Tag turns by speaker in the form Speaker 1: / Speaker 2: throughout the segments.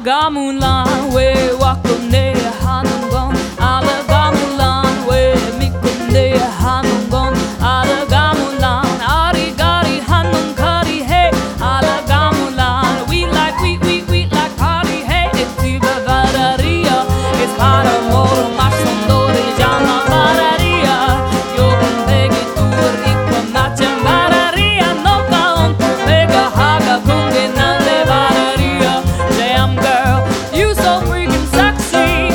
Speaker 1: 가물란 왜 왔건네 하는 건 알아 가물란 왜 믿건네 하는 건 알아 가물란 아리가리 하는 카리해 알아 가물란 we like party hey it's viva vararia it's para moro 마션 노래잖아 바라리아 요금 백이 뚜ր 입고 낮은 바라리아 너가 온또 내가 하가 공개 난내 바라리아 damn girl you so freaking sexy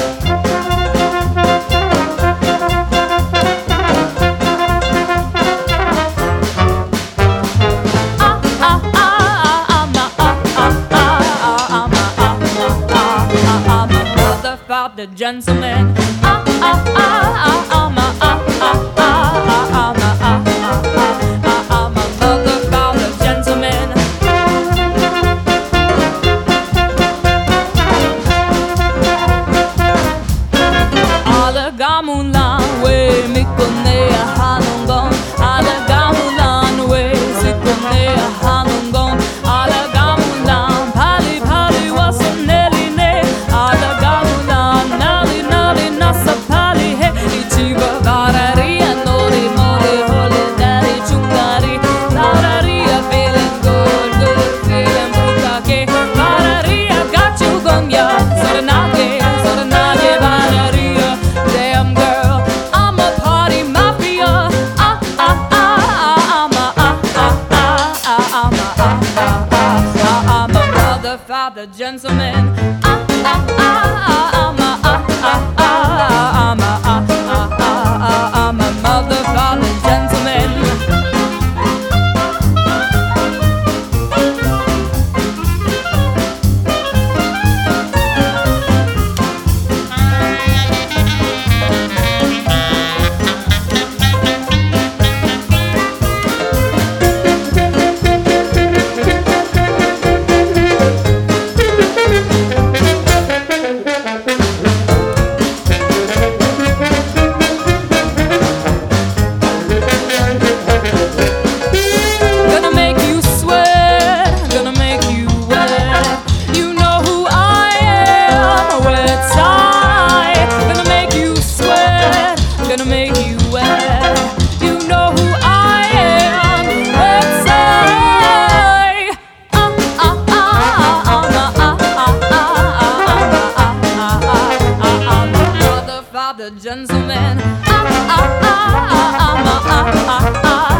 Speaker 1: I'm a mother father gentleman I'm a mother father gentleman 알아가물란 왜 믿고내야 하는 건 알아가물란 왜 짓고내야 하는 건 알아가물란 발이 와서 내리네 알아가물란 날이 나서 발이해 이 집어 바라리아 노리 머리 홀리다리 중다리 바라리아 feeling good feeling 불타게 바라리아 가축은야 서른나게 바라리아 damn girl I'm a party mafia I'm a mother father gentleman I'm a mother father gentleman Gonna make you sweat, gonna make you wet. You know who I am, wet side. Gonna make you sweat, gonna make you wet. You know who I am, wet side. I'm a mother, father, gentleman.